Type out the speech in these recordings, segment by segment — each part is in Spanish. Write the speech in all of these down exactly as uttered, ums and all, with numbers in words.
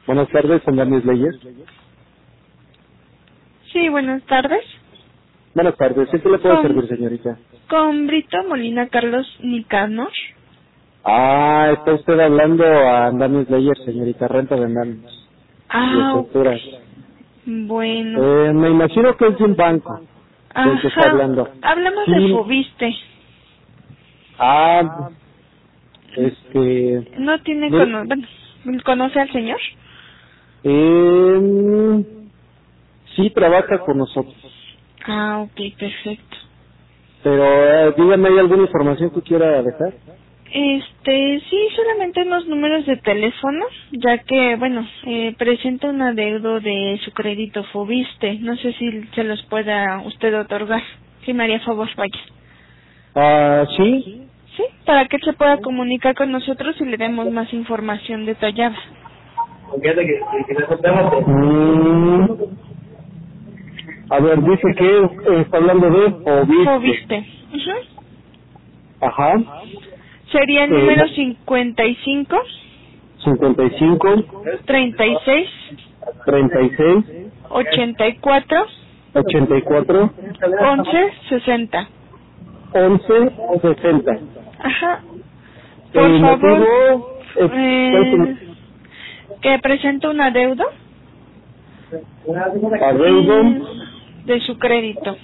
Buenas tardes, con Daniel Leyes. Sí, buenas tardes. Buenas tardes, ¿en qué le puedo Con, servir, señorita? con Brito Molina Carlos Nicanor. Ah, está usted hablando a Daniel Leyes, señorita, renta de andanes y Ah, ok. estructuras. Bueno. Eh, me imagino que es de un banco del que está Ajá. hablando. Hablamos de Sí. Fobiste. Ah, este... No tiene mire, cono bueno, ¿conoce al señor? eh, sí trabaja con nosotros, Ah, ok, perfecto. pero eh, dígame, ¿hay alguna información que quiera dejar? Este, sí, solamente unos números de teléfono, ya que, bueno, eh, presenta un adeudo de su crédito Fobiste. No sé si se los pueda usted otorgar. Sí, me haría favor, vaya. Ah, sí. Sí, para que se pueda comunicar con nosotros y le demos más información detallada. Mm, a ver, dice que eh, está hablando de Fobiste. Fobiste. Ujú. Ajá. Sería el Eh, número cincuenta y cinco, cincuenta y cinco, treinta y seis, treinta y seis, ochenta y cuatro, ochenta y cuatro, once, sesenta. once, sesenta. Ajá. Por El favor, motivo es, ¿cuál es eh, que presente un adeudo el adeudo? mm, de su crédito.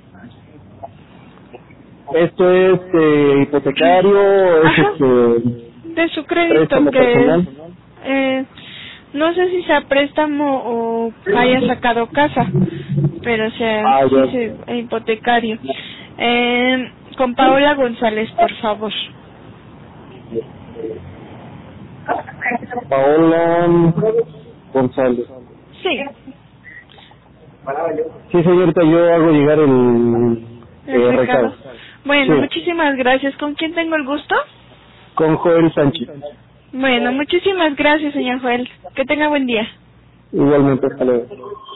Esto es eh, hipotecario, es Ajá. este De su crédito préstamo que personal. eh, no sé si sea préstamo o haya sacado casa, pero sea Ah, sí ya. se hipotecario. Eh, con Paola González, por favor. Paola González. Sí, Sí, señorita, yo hago llegar el el eh, recado. recado. Bueno, Sí, muchísimas gracias. ¿Con quién tengo el gusto? con Joel Sánchez. Bueno, muchísimas gracias, señor Joel. Que tenga buen día. Igualmente, hasta luego.